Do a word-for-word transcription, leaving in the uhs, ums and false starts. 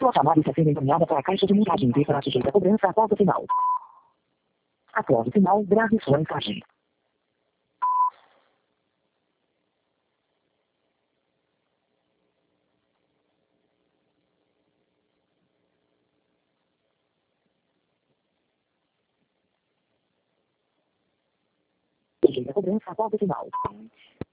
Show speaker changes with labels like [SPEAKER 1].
[SPEAKER 1] Sua chamada está sendo encaminhada para a caixa de mensagem e será sujeita a cobrança após o final. Após o final, grave sua mensagem. Sujeita a cobrança após o final.